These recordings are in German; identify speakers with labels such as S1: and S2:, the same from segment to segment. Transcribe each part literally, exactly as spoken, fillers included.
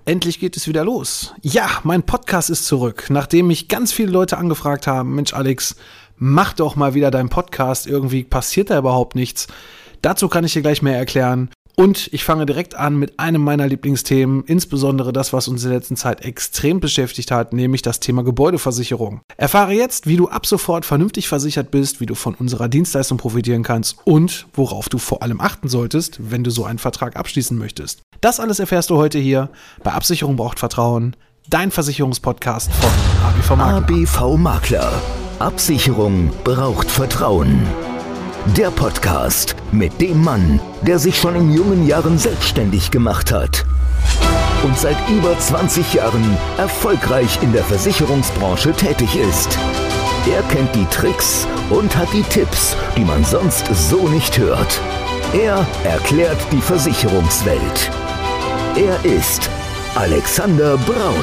S1: Endlich geht es wieder los. Ja, mein Podcast ist zurück, nachdem mich ganz viele Leute angefragt haben, Mensch Alex, mach doch mal wieder deinen Podcast, irgendwie passiert da überhaupt nichts. Dazu kann ich dir gleich mehr erklären. Und ich fange direkt an mit einem meiner Lieblingsthemen, insbesondere das, was uns in der letzten Zeit extrem beschäftigt hat, nämlich das Thema Gebäudeversicherung. Erfahre jetzt, wie du ab sofort vernünftig versichert bist, wie du von unserer Dienstleistung profitieren kannst und worauf du vor allem achten solltest, wenn du so einen Vertrag abschließen möchtest. Das alles erfährst du heute hier bei Absicherung braucht Vertrauen, dein Versicherungspodcast von A B V Makler.
S2: A B V Makler. Absicherung braucht Vertrauen. Der Podcast mit dem Mann, der sich schon in jungen Jahren selbstständig gemacht hat und seit über zwanzig Jahren erfolgreich in der Versicherungsbranche tätig ist. Er kennt die Tricks und hat die Tipps, die man sonst so nicht hört. Er erklärt die Versicherungswelt. Er ist Alexander Braun.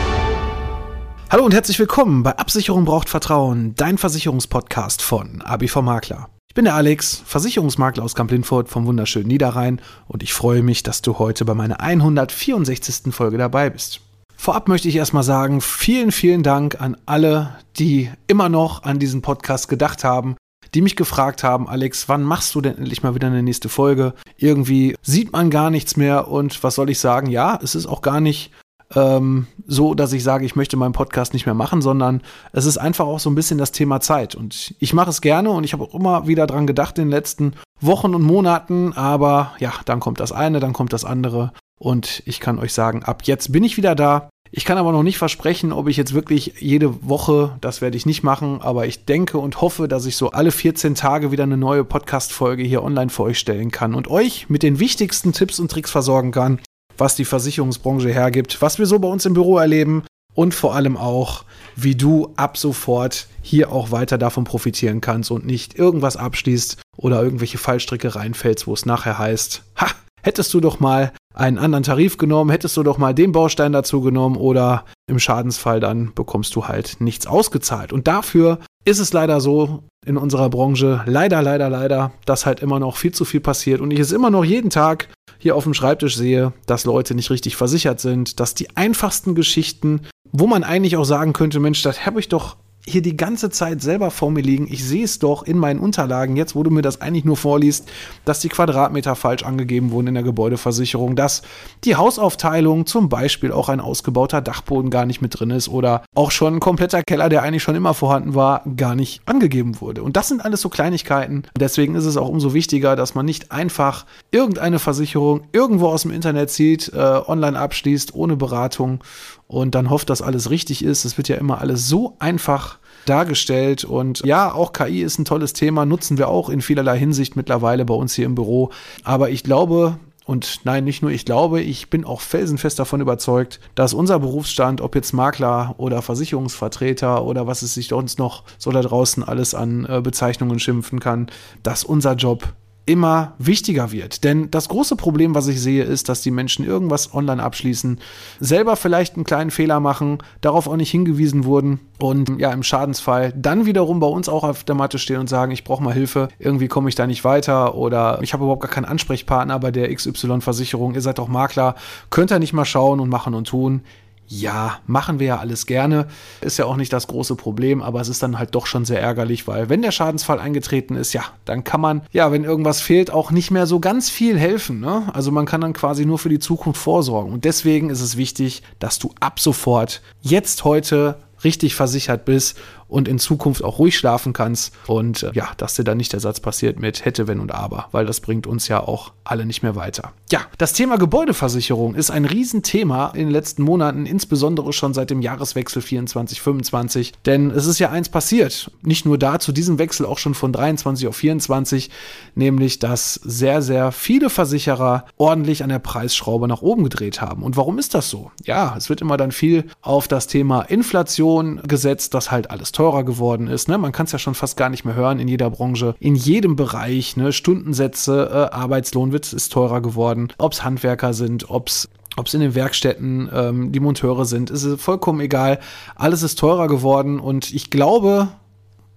S1: Hallo und herzlich willkommen bei Absicherung braucht Vertrauen, dein Versicherungspodcast von A B V Makler. Ich bin der Alex, Versicherungsmakler aus Kamp-Lindfort vom wunderschönen Niederrhein und ich freue mich, dass du heute bei meiner hundertvierundsechzigsten Folge dabei bist. Vorab möchte ich erstmal sagen, vielen, vielen Dank an alle, die immer noch an diesen Podcast gedacht haben, die mich gefragt haben, Alex, wann machst du denn endlich mal wieder eine nächste Folge? Irgendwie sieht man gar nichts mehr und was soll ich sagen? Ja, es ist auch gar nicht ähm, so, dass ich sage, ich möchte meinen Podcast nicht mehr machen, sondern es ist einfach auch so ein bisschen das Thema Zeit. Und ich mache es gerne und ich habe auch immer wieder dran gedacht in den letzten Wochen und Monaten, aber ja, dann kommt das eine, dann kommt das andere und ich kann euch sagen, ab jetzt bin ich wieder da. Ich kann aber noch nicht versprechen, ob ich jetzt wirklich jede Woche, das werde ich nicht machen, aber ich denke und hoffe, dass ich so alle vierzehn Tage wieder eine neue Podcast-Folge hier online für euch stellen kann und euch mit den wichtigsten Tipps und Tricks versorgen kann, was die Versicherungsbranche hergibt, was wir so bei uns im Büro erleben und vor allem auch, wie du ab sofort hier auch weiter davon profitieren kannst und nicht irgendwas abschließt oder irgendwelche Fallstricke reinfällst, wo es nachher heißt, ha, hättest du doch mal einen anderen Tarif genommen, hättest du doch mal den Baustein dazu genommen oder im Schadensfall dann bekommst du halt nichts ausgezahlt. Und dafür ist es leider so in unserer Branche, leider, leider, leider, dass halt immer noch viel zu viel passiert und ich es immer noch jeden Tag hier auf dem Schreibtisch sehe, dass Leute nicht richtig versichert sind, dass die einfachsten Geschichten, wo man eigentlich auch sagen könnte, Mensch, das habe ich doch hier die ganze Zeit selber vor mir liegen. Ich sehe es doch in meinen Unterlagen jetzt, wo du mir das eigentlich nur vorliest, dass die Quadratmeter falsch angegeben wurden in der Gebäudeversicherung, dass die Hausaufteilung zum Beispiel auch ein ausgebauter Dachboden gar nicht mit drin ist oder auch schon ein kompletter Keller, der eigentlich schon immer vorhanden war, gar nicht angegeben wurde. Und das sind alles so Kleinigkeiten. Deswegen ist es auch umso wichtiger, dass man nicht einfach irgendeine Versicherung irgendwo aus dem Internet zieht, äh, online abschließt, ohne Beratung und dann hofft, dass alles richtig ist. Es wird ja immer alles so einfach dargestellt und ja, auch K I ist ein tolles Thema, nutzen wir auch in vielerlei Hinsicht mittlerweile bei uns hier im Büro. Aber ich glaube, und nein, nicht nur ich glaube, ich bin auch felsenfest davon überzeugt, dass unser Berufsstand, ob jetzt Makler oder Versicherungsvertreter oder was es sich sonst noch so da draußen alles an äh, Bezeichnungen schimpfen kann, dass unser Job immer wichtiger wird. Denn das große Problem, was ich sehe, ist, dass die Menschen irgendwas online abschließen, selber vielleicht einen kleinen Fehler machen, darauf auch nicht hingewiesen wurden und ja, im Schadensfall dann wiederum bei uns auch auf der Matte stehen und sagen, ich brauche mal Hilfe, irgendwie komme ich da nicht weiter oder ich habe überhaupt gar keinen Ansprechpartner bei der X Y-Versicherung, ihr seid doch Makler, könnt ihr nicht mal schauen und machen und tun. Ja, machen wir ja alles gerne. Ist ja auch nicht das große Problem, aber es ist dann halt doch schon sehr ärgerlich, weil wenn der Schadensfall eingetreten ist, ja, dann kann man, ja, wenn irgendwas fehlt, auch nicht mehr so ganz viel helfen, ne? Also man kann dann quasi nur für die Zukunft vorsorgen. Und deswegen ist es wichtig, dass du ab sofort, jetzt heute, richtig versichert bist und in Zukunft auch ruhig schlafen kannst und äh, ja, dass dir dann nicht der Satz passiert mit hätte, wenn und aber, weil das bringt uns ja auch alle nicht mehr weiter. Ja, das Thema Gebäudeversicherung ist ein Riesenthema in den letzten Monaten, insbesondere schon seit dem Jahreswechsel vierundzwanzig fünfundzwanzig, denn es ist ja eins passiert, nicht nur da, zu diesem Wechsel auch schon von dreiundzwanzig auf vierundzwanzig, nämlich, dass sehr, sehr viele Versicherer ordentlich an der Preisschraube nach oben gedreht haben. Und warum ist das so? Ja, es wird immer dann viel auf das Thema Inflation gesetzt, dass halt alles teurer geworden ist. Ne? Man kann es ja schon fast gar nicht mehr hören in jeder Branche, in jedem Bereich. Ne? Stundensätze, äh, Arbeitslohn wird, ist teurer geworden. Ob es Handwerker sind, ob es Ob es in den Werkstätten ähm, die Monteure sind, ist vollkommen egal. Alles ist teurer geworden und ich glaube,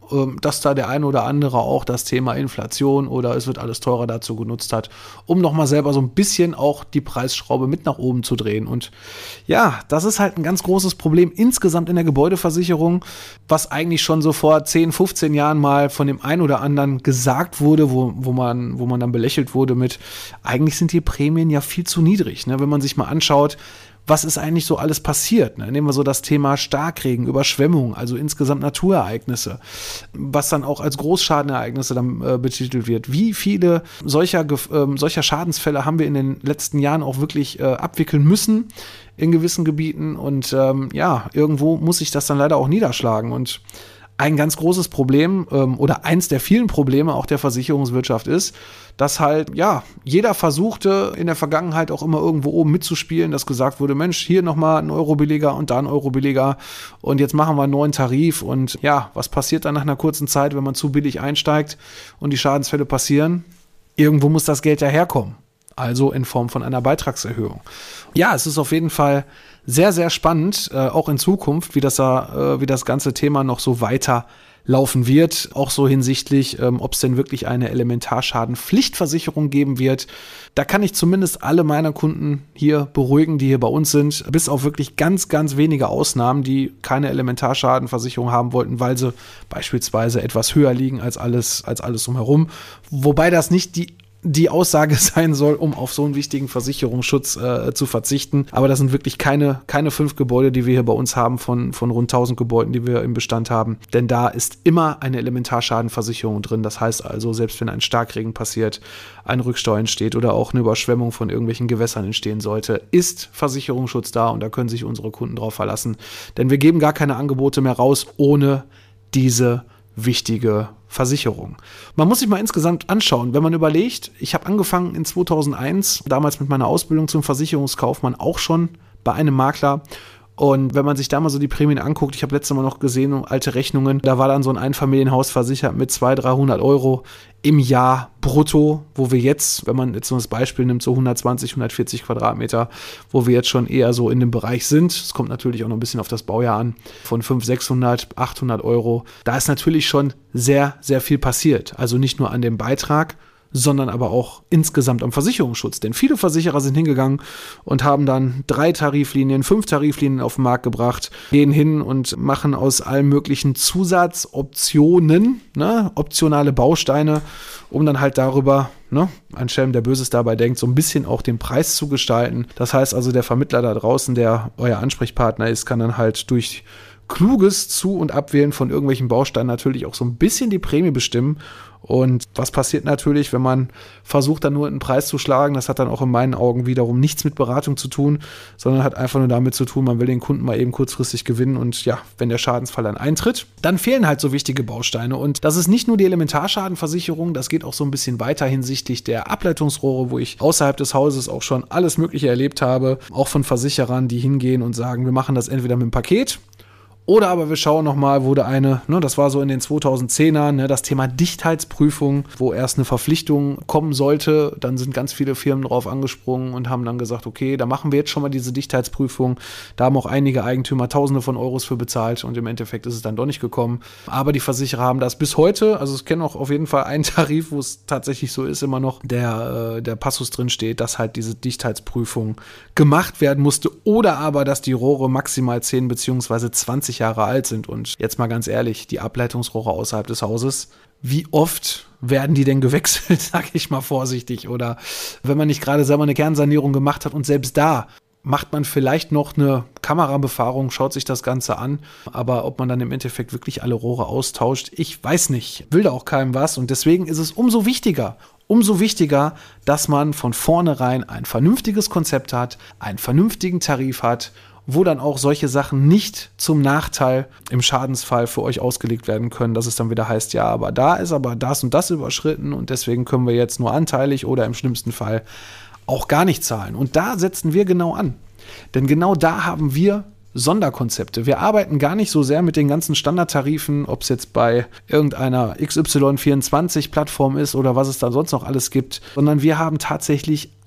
S1: dass da der eine oder andere auch das Thema Inflation oder es wird alles teurer dazu genutzt hat, um nochmal selber so ein bisschen auch die Preisschraube mit nach oben zu drehen. Und ja, das ist halt ein ganz großes Problem insgesamt in der Gebäudeversicherung, was eigentlich schon so vor zehn, fünfzehn Jahren mal von dem einen oder anderen gesagt wurde, wo, wo, man, wo man dann belächelt wurde mit, eigentlich sind die Prämien ja viel zu niedrig, ne? Wenn man sich mal anschaut, was ist eigentlich so alles passiert? Ne? Nehmen wir so das Thema Starkregen, Überschwemmung, also insgesamt Naturereignisse, was dann auch als Großschadenereignisse dann äh, betitelt wird. Wie viele solcher, äh, solcher Schadensfälle haben wir in den letzten Jahren auch wirklich äh, abwickeln müssen in gewissen Gebieten? Und ähm, ja, irgendwo muss sich das dann leider auch niederschlagen. Und ein ganz großes Problem ähm, oder eins der vielen Probleme auch der Versicherungswirtschaft ist, dass halt, ja, jeder versuchte in der Vergangenheit auch immer irgendwo oben mitzuspielen, dass gesagt wurde, Mensch, hier nochmal ein Euro billiger und da ein Euro billiger und jetzt machen wir einen neuen Tarif und ja, was passiert dann nach einer kurzen Zeit, wenn man zu billig einsteigt und die Schadensfälle passieren? Irgendwo muss das Geld ja herkommen. Also in Form von einer Beitragserhöhung. Ja, es ist auf jeden Fall sehr, sehr spannend, äh, auch in Zukunft, wie das, äh, wie das ganze Thema noch so weiter laufen wird. Auch so hinsichtlich, ähm, ob es denn wirklich eine Elementarschadenpflichtversicherung geben wird. Da kann ich zumindest alle meiner Kunden hier beruhigen, die hier bei uns sind, bis auf wirklich ganz, ganz wenige Ausnahmen, die keine Elementarschadenversicherung haben wollten, weil sie beispielsweise etwas höher liegen als alles, als alles drumherum. Wobei das nicht die die Aussage sein soll, um auf so einen wichtigen Versicherungsschutz äh, zu verzichten. Aber das sind wirklich keine, keine fünf Gebäude, die wir hier bei uns haben, von, von rund tausend Gebäuden, die wir im Bestand haben. Denn da ist immer eine Elementarschadenversicherung drin. Das heißt also, selbst wenn ein Starkregen passiert, ein Rückstau entsteht oder auch eine Überschwemmung von irgendwelchen Gewässern entstehen sollte, ist Versicherungsschutz da und da können sich unsere Kunden drauf verlassen. Denn wir geben gar keine Angebote mehr raus ohne diese wichtige Versicherung. Man muss sich mal insgesamt anschauen, wenn man überlegt, ich habe angefangen in zweitausendeins, damals mit meiner Ausbildung zum Versicherungskaufmann, auch schon bei einem Makler. Und wenn man sich da mal so die Prämien anguckt, ich habe letztes Mal noch gesehen, alte Rechnungen, da war dann so ein Einfamilienhaus versichert mit zweihundert, dreihundert Euro im Jahr brutto, wo wir jetzt, wenn man jetzt so das Beispiel nimmt, so hundertzwanzig, hundertvierzig Quadratmeter, wo wir jetzt schon eher so in dem Bereich sind. Es kommt natürlich auch noch ein bisschen auf das Baujahr an, von fünfhundert, sechshundert, achthundert Euro. Da ist natürlich schon sehr, sehr viel passiert. Also nicht nur an dem Beitrag, sondern aber auch insgesamt am Versicherungsschutz. Denn viele Versicherer sind hingegangen und haben dann drei Tariflinien, fünf Tariflinien auf den Markt gebracht, gehen hin und machen aus allen möglichen Zusatzoptionen, ne, optionale Bausteine, um dann halt darüber, ne, ein Schelm, der Böses dabei denkt, so ein bisschen auch den Preis zu gestalten. Das heißt also, der Vermittler da draußen, der euer Ansprechpartner ist, kann dann halt durch kluges Zu- und Abwählen von irgendwelchen Bausteinen natürlich auch so ein bisschen die Prämie bestimmen. Und was passiert natürlich, wenn man versucht, dann nur einen Preis zu schlagen? Das hat dann auch in meinen Augen wiederum nichts mit Beratung zu tun, sondern hat einfach nur damit zu tun, man will den Kunden mal eben kurzfristig gewinnen. Und ja, wenn der Schadensfall dann eintritt, dann fehlen halt so wichtige Bausteine. Und das ist nicht nur die Elementarschadenversicherung, das geht auch so ein bisschen weiter hinsichtlich der Ableitungsrohre, wo ich außerhalb des Hauses auch schon alles Mögliche erlebt habe, auch von Versicherern, die hingehen und sagen, wir machen das entweder mit dem Paket, oder aber wir schauen nochmal, wurde eine, ne, das war so in den zweitausendzehnern, ne, das Thema Dichtheitsprüfung, wo erst eine Verpflichtung kommen sollte. Dann sind ganz viele Firmen drauf angesprungen und haben dann gesagt, okay, da machen wir jetzt schon mal diese Dichtheitsprüfung. Da haben auch einige Eigentümer Tausende von Euros für bezahlt und im Endeffekt ist es dann doch nicht gekommen. Aber die Versicherer haben das bis heute, also es kennen auch auf jeden Fall einen Tarif, wo es tatsächlich so ist, immer noch der, äh, der Passus drin steht, dass halt diese Dichtheitsprüfung gemacht werden musste oder aber, dass die Rohre maximal zehn beziehungsweise zwanzig Jahre alt sind. Und jetzt mal ganz ehrlich, die Ableitungsrohre außerhalb des Hauses, wie oft werden die denn gewechselt, sag ich mal vorsichtig? Oder wenn man nicht gerade selber eine Kernsanierung gemacht hat und selbst da macht man vielleicht noch eine Kamerabefahrung, schaut sich das Ganze an, aber ob man dann im Endeffekt wirklich alle Rohre austauscht, ich weiß nicht, will da auch keinem was und deswegen ist es umso wichtiger, umso wichtiger, dass man von vornherein ein vernünftiges Konzept hat, einen vernünftigen Tarif hat, wo dann auch solche Sachen nicht zum Nachteil im Schadensfall für euch ausgelegt werden können, dass es dann wieder heißt, ja, aber da ist aber das und das überschritten und deswegen können wir jetzt nur anteilig oder im schlimmsten Fall auch gar nicht zahlen. Und da setzen wir genau an. Denn genau da haben wir Sonderkonzepte. Wir arbeiten gar nicht so sehr mit den ganzen Standardtarifen, ob es jetzt bei irgendeiner X Y vierundzwanzig Plattform ist oder was es da sonst noch alles gibt, sondern wir haben tatsächlich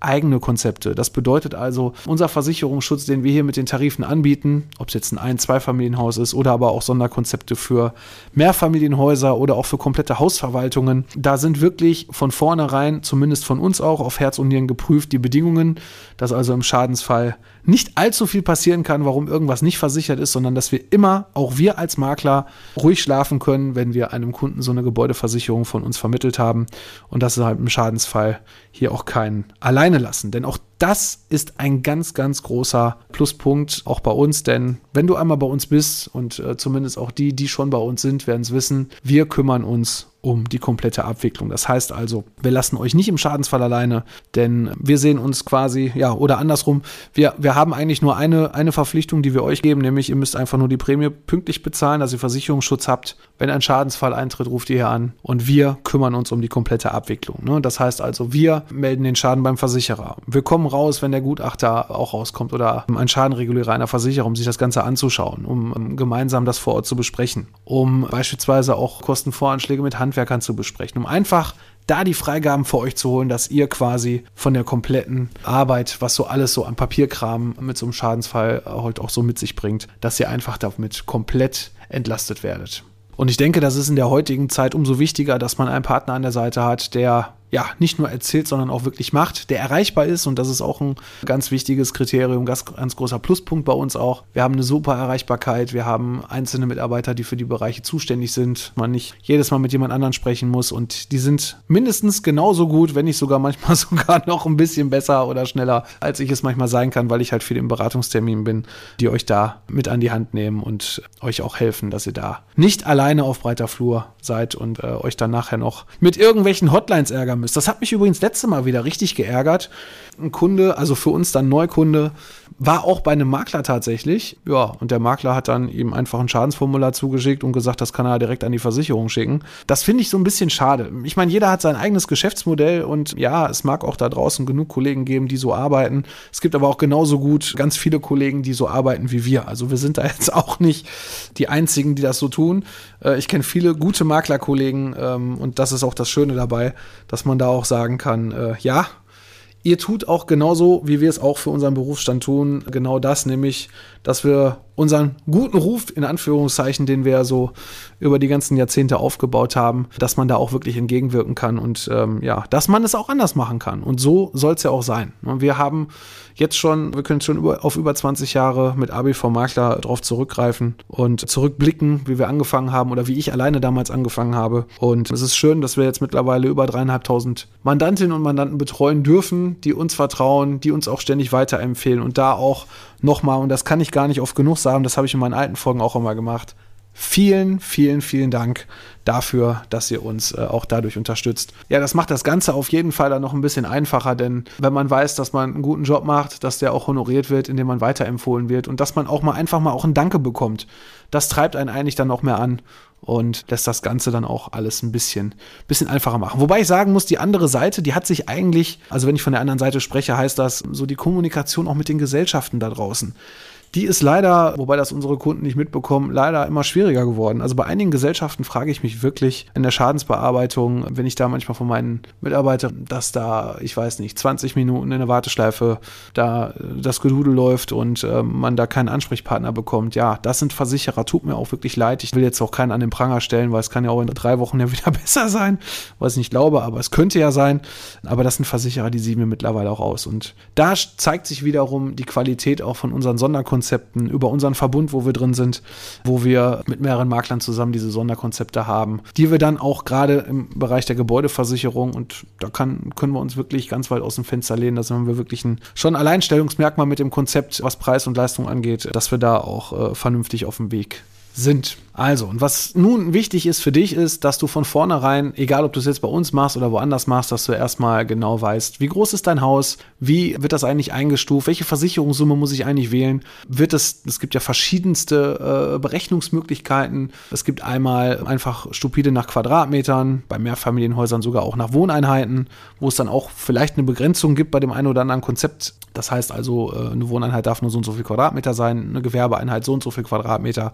S1: eigene Konzepte. Das bedeutet also, unser Versicherungsschutz, den wir hier mit den Tarifen anbieten, ob es jetzt ein Ein-, Zweifamilienhaus ist oder aber auch Sonderkonzepte für Mehrfamilienhäuser oder auch für komplette Hausverwaltungen, da sind wirklich von vornherein, zumindest von uns auch, auf Herz und Nieren geprüft, die Bedingungen, dass also im Schadensfall nicht allzu viel passieren kann, warum irgendwas nicht versichert ist, sondern dass wir immer, auch wir als Makler, ruhig schlafen können, wenn wir einem Kunden so eine Gebäudeversicherung von uns vermittelt haben und dass wir halt im Schadensfall hier auch keinen alleine lassen. Denn auch das ist ein ganz, ganz großer Pluspunkt, auch bei uns, denn wenn du einmal bei uns bist und äh, zumindest auch die, die schon bei uns sind, werden es wissen, wir kümmern uns um die komplette Abwicklung. Das heißt also, wir lassen euch nicht im Schadensfall alleine, denn wir sehen uns quasi, ja, oder andersrum, wir, wir haben eigentlich nur eine, eine Verpflichtung, die wir euch geben, nämlich ihr müsst einfach nur die Prämie pünktlich bezahlen, dass ihr Versicherungsschutz habt. Wenn ein Schadensfall eintritt, ruft ihr hier an und wir kümmern uns um die komplette Abwicklung. Ne? Das heißt also, wir melden den Schaden beim Versicherer. Wir kommen raus, wenn der Gutachter auch rauskommt oder ein Schadenregulierer einer Versicherung, um sich das Ganze anzuschauen, um, um gemeinsam das vor Ort zu besprechen, um beispielsweise auch Kostenvoranschläge mit Handwerkern zu besprechen, um einfach da die Freigaben für euch zu holen, dass ihr quasi von der kompletten Arbeit, was so alles so an Papierkram mit so einem Schadensfall heute auch so mit sich bringt, dass ihr einfach damit komplett entlastet werdet. Und ich denke, das ist in der heutigen Zeit umso wichtiger, dass man einen Partner an der Seite hat, der ja nicht nur erzählt, sondern auch wirklich macht, der erreichbar ist, und das ist auch ein ganz wichtiges Kriterium, ganz, ganz großer Pluspunkt bei uns auch. Wir haben eine super Erreichbarkeit, wir haben einzelne Mitarbeiter, die für die Bereiche zuständig sind, man nicht jedes Mal mit jemand anderem sprechen muss, und die sind mindestens genauso gut, wenn nicht sogar manchmal sogar noch ein bisschen besser oder schneller, als ich es manchmal sein kann, weil ich halt viel im Beratungstermin bin, die euch da mit an die Hand nehmen und euch auch helfen, dass ihr da nicht alleine auf breiter Flur seid und äh, euch dann nachher noch mit irgendwelchen Hotlines ärgern müsst. Das hat mich übrigens letzte Mal wieder richtig geärgert. Ein Kunde, also für uns dann Neukunde, war auch bei einem Makler tatsächlich. Ja, und der Makler hat dann ihm einfach ein Schadensformular zugeschickt und gesagt, das kann er direkt an die Versicherung schicken. Das finde ich so ein bisschen schade. Ich meine, jeder hat sein eigenes Geschäftsmodell und ja, es mag auch da draußen genug Kollegen geben, die so arbeiten. Es gibt aber auch genauso gut ganz viele Kollegen, die so arbeiten wie wir. Also wir sind da jetzt auch nicht die Einzigen, die das so tun. Ich kenne viele gute Maklerkollegen und das ist auch das Schöne dabei, dass man da auch sagen kann, ja, ihr tut auch genauso, wie wir es auch für unseren Berufsstand tun, genau das, nämlich, dass wir unseren guten Ruf, in Anführungszeichen, den wir so über die ganzen Jahrzehnte aufgebaut haben, dass man da auch wirklich entgegenwirken kann und ähm, ja, dass man es auch anders machen kann. Und so soll es ja auch sein. Und wir haben jetzt schon, wir können schon über, auf über zwanzig Jahre mit A B V Makler drauf zurückgreifen und zurückblicken, wie wir angefangen haben oder wie ich alleine damals angefangen habe. Und es ist schön, dass wir jetzt mittlerweile über dreieinhalbtausend Mandantinnen und Mandanten betreuen dürfen, die uns vertrauen, die uns auch ständig weiterempfehlen und da auch nochmal, und das kann ich gar nicht oft genug sagen, das habe ich in meinen alten Folgen auch immer gemacht. Vielen, vielen, vielen Dank dafür, dass ihr uns äh, auch dadurch unterstützt. Ja, das macht das Ganze auf jeden Fall dann noch ein bisschen einfacher, denn wenn man weiß, dass man einen guten Job macht, dass der auch honoriert wird, indem man weiterempfohlen wird und dass man auch mal einfach mal auch ein Danke bekommt, das treibt einen eigentlich dann noch mehr an und lässt das Ganze dann auch alles ein bisschen, bisschen einfacher machen. Wobei ich sagen muss, die andere Seite, die hat sich eigentlich, also wenn ich von der anderen Seite spreche, heißt das so die Kommunikation auch mit den Gesellschaften da draußen. Die ist leider, wobei das unsere Kunden nicht mitbekommen, leider immer schwieriger geworden. Also bei einigen Gesellschaften frage ich mich wirklich in der Schadensbearbeitung, wenn ich da manchmal von meinen Mitarbeitern, dass da, ich weiß nicht, zwanzig Minuten in der Warteschleife da das Gedudel läuft und äh, man da keinen Ansprechpartner bekommt. Ja, das sind Versicherer, tut mir auch wirklich leid. Ich will jetzt auch keinen an den Pranger stellen, weil es kann ja auch in drei Wochen ja wieder besser sein, was ich nicht glaube, aber es könnte ja sein. Aber das sind Versicherer, die sehen wir mittlerweile auch aus. Und da zeigt sich wiederum die Qualität auch von unseren Sonderkonzepten, über unseren Verbund, wo wir drin sind, wo wir mit mehreren Maklern zusammen diese Sonderkonzepte haben, die wir dann auch gerade im Bereich der Gebäudeversicherung, und da kann, können wir uns wirklich ganz weit aus dem Fenster lehnen, da haben wir wirklich ein, schon ein Alleinstellungsmerkmal mit dem Konzept, was Preis und Leistung angeht, dass wir da auch äh, vernünftig auf dem Weg sind. Also, und was nun wichtig ist für dich, ist, dass du von vornherein, egal ob du es jetzt bei uns machst oder woanders machst, dass du erstmal genau weißt, wie groß ist dein Haus, wie wird das eigentlich eingestuft, welche Versicherungssumme muss ich eigentlich wählen, wird es, es gibt ja verschiedenste äh, Berechnungsmöglichkeiten, es gibt einmal einfach stupide nach Quadratmetern, bei Mehrfamilienhäusern sogar auch nach Wohneinheiten, wo es dann auch vielleicht eine Begrenzung gibt bei dem einen oder anderen Konzept. Das heißt also, eine Wohneinheit darf nur so und so viel Quadratmeter sein, eine Gewerbeeinheit so und so viel Quadratmeter. Da sollte man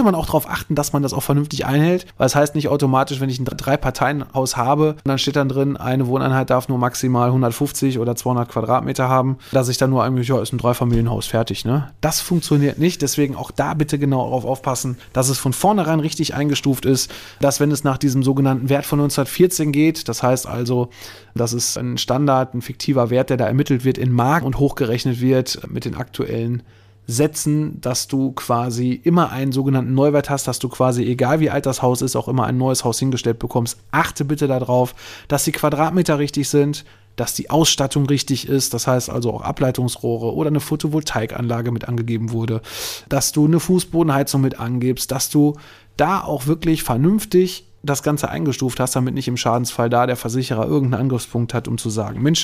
S1: man auch darauf achten, dass man das auch vernünftig einhält, weil es heißt nicht automatisch, wenn ich ein Drei-Parteien-Haus habe, dann steht dann drin, eine Wohneinheit darf nur maximal hundertfünfzig oder zweihundert Quadratmeter haben, dass ich dann nur eigentlich, ja, ist ein Dreifamilienhaus, fertig, ne? Das funktioniert nicht, deswegen auch da bitte genau darauf aufpassen, dass es von vornherein richtig eingestuft ist, dass wenn es nach diesem sogenannten Wert von neunzehnhundertvierzehn geht, das heißt also, das ist ein Standard, ein fiktiver Wert, der da ermittelt wird in Mark und hochgerechnet wird mit den aktuellen Sätzen, dass du quasi immer einen sogenannten Neuwert hast, dass du quasi, egal wie alt das Haus ist, auch immer ein neues Haus hingestellt bekommst. Achte bitte darauf, dass die Quadratmeter richtig sind, dass die Ausstattung richtig ist, das heißt also auch Ableitungsrohre oder eine Photovoltaikanlage mit angegeben wurde, dass du eine Fußbodenheizung mit angibst, dass du da auch wirklich vernünftig das Ganze eingestuft hast, damit nicht im Schadensfall da der Versicherer irgendeinen Angriffspunkt hat, um zu sagen, Mensch,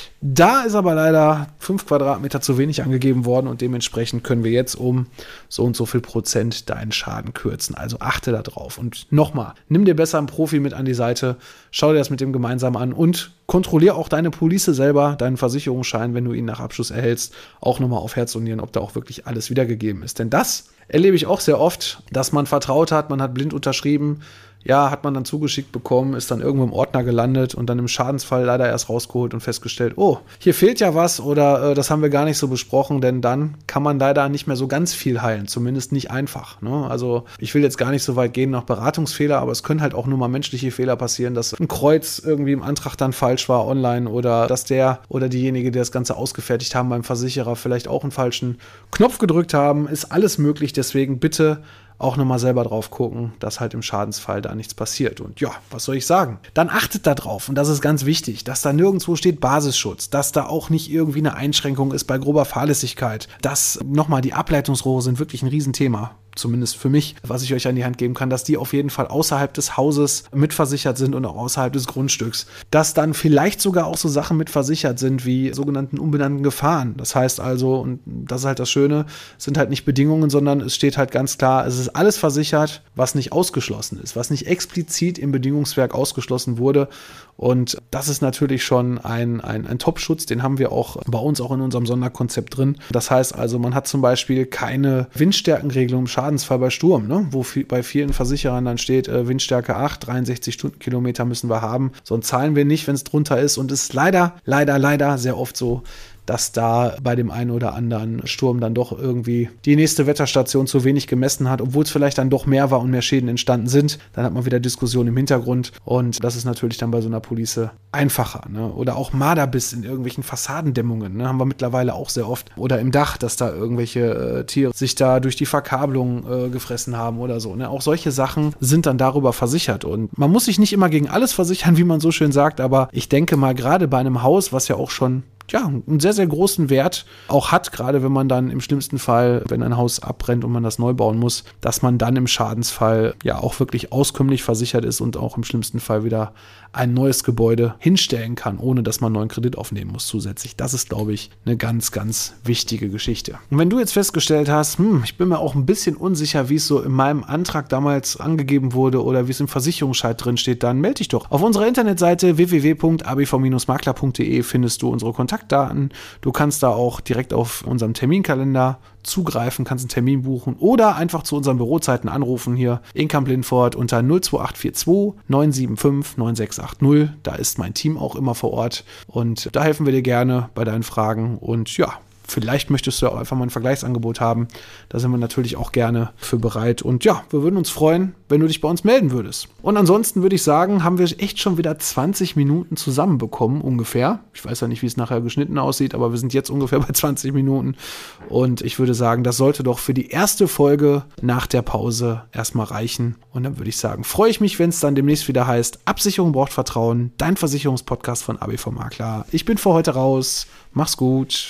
S1: da ist aber leider fünf Quadratmeter zu wenig angegeben worden und dementsprechend können wir jetzt um so und so viel Prozent deinen Schaden kürzen. Also achte da drauf. Und nochmal, nimm dir besser einen Profi mit an die Seite, schau dir das mit dem gemeinsam an und kontrolliere auch deine Police selber, deinen Versicherungsschein, wenn du ihn nach Abschluss erhältst, auch nochmal auf Herz und Nieren, ob da auch wirklich alles wiedergegeben ist. Denn das erlebe ich auch sehr oft, dass man vertraut hat, man hat blind unterschrieben, ja, hat man dann zugeschickt bekommen, ist dann irgendwo im Ordner gelandet und dann im Schadensfall leider erst rausgeholt und festgestellt, oh, hier fehlt ja was oder äh, das haben wir gar nicht so besprochen, denn dann kann man leider nicht mehr so ganz viel heilen, zumindest nicht einfach. Ne? Also ich will jetzt gar nicht so weit gehen nach Beratungsfehler, aber es können halt auch nur mal menschliche Fehler passieren, dass ein Kreuz irgendwie im Antrag dann falsch war online oder dass der oder diejenige, die das Ganze ausgefertigt haben beim Versicherer, vielleicht auch einen falschen Knopf gedrückt haben, ist alles möglich, deswegen bitte auch nochmal selber drauf gucken, dass halt im Schadensfall da nichts passiert. Und ja, was soll ich sagen? Dann achtet da drauf, und das ist ganz wichtig, dass da nirgendwo steht Basisschutz, dass da auch nicht irgendwie eine Einschränkung ist bei grober Fahrlässigkeit, dass nochmal die Ableitungsrohre sind wirklich ein Riesenthema. Zumindest für mich, was ich euch an die Hand geben kann, dass die auf jeden Fall außerhalb des Hauses mitversichert sind und auch außerhalb des Grundstücks. Dass dann vielleicht sogar auch so Sachen mitversichert sind wie sogenannten unbenannten Gefahren. Das heißt also, und das ist halt das Schöne, sind halt nicht Bedingungen, sondern es steht halt ganz klar, es ist alles versichert, was nicht ausgeschlossen ist, was nicht explizit im Bedingungswerk ausgeschlossen wurde. Und das ist natürlich schon ein, ein, ein Top-Schutz, den haben wir auch bei uns auch in unserem Sonderkonzept drin. Das heißt also, man hat zum Beispiel keine Windstärkenregelung im Schadensfall bei Sturm, ne? Wo viel, bei vielen Versicherern dann steht, äh, Windstärke acht, dreiundsechzig Stundenkilometer müssen wir haben, sonst zahlen wir nicht, wenn es drunter ist. Und es ist leider, leider, leider sehr oft so, dass da bei dem einen oder anderen Sturm dann doch irgendwie die nächste Wetterstation zu wenig gemessen hat, obwohl es vielleicht dann doch mehr war und mehr Schäden entstanden sind. Dann hat man wieder Diskussionen im Hintergrund und das ist natürlich dann bei so einer Police einfacher. Ne? Oder auch Marderbiss in irgendwelchen Fassadendämmungen, ne? Haben wir mittlerweile auch sehr oft. Oder im Dach, dass da irgendwelche äh, Tiere sich da durch die Verkabelung äh, gefressen haben oder so. Ne? Auch solche Sachen sind dann darüber versichert und man muss sich nicht immer gegen alles versichern, wie man so schön sagt, aber ich denke mal, gerade bei einem Haus, was ja auch schon ja, einen sehr, sehr großen Wert auch hat, gerade wenn man dann im schlimmsten Fall, wenn ein Haus abbrennt und man das neu bauen muss, dass man dann im Schadensfall ja auch wirklich auskömmlich versichert ist und auch im schlimmsten Fall wieder ein neues Gebäude hinstellen kann, ohne dass man einen neuen Kredit aufnehmen muss zusätzlich. Das ist, glaube ich, eine ganz, ganz wichtige Geschichte. Und wenn du jetzt festgestellt hast, hm, ich bin mir auch ein bisschen unsicher, wie es so in meinem Antrag damals angegeben wurde oder wie es im Versicherungsschein drin steht, dann melde dich doch. Auf unserer Internetseite w w w punkt a b v makler punkt d e findest du unsere Kontaktdaten. Du kannst da auch direkt auf unserem Terminkalender zugreifen, kannst einen Termin buchen oder einfach zu unseren Bürozeiten anrufen hier in Kamp-Lindfort unter null zwei acht vier zwei neun sieben fünf neun sechs acht null. Da ist mein Team auch immer vor Ort und da helfen wir dir gerne bei deinen Fragen und ja, vielleicht möchtest du auch einfach mal ein Vergleichsangebot haben. Da sind wir natürlich auch gerne für bereit. Und ja, wir würden uns freuen, wenn du dich bei uns melden würdest. Und ansonsten würde ich sagen, haben wir echt schon wieder zwanzig Minuten zusammenbekommen, ungefähr. Ich weiß ja nicht, wie es nachher geschnitten aussieht, aber wir sind jetzt ungefähr bei zwanzig Minuten. Und ich würde sagen, das sollte doch für die erste Folge nach der Pause erstmal reichen. Und dann würde ich sagen, freue ich mich, wenn es dann demnächst wieder heißt, Absicherung braucht Vertrauen, dein Versicherungspodcast von A B V Makler. Ich bin für heute raus. Mach's gut.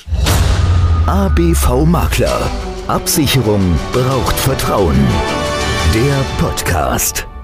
S2: A B V Makler. Absicherung braucht Vertrauen. Der Podcast.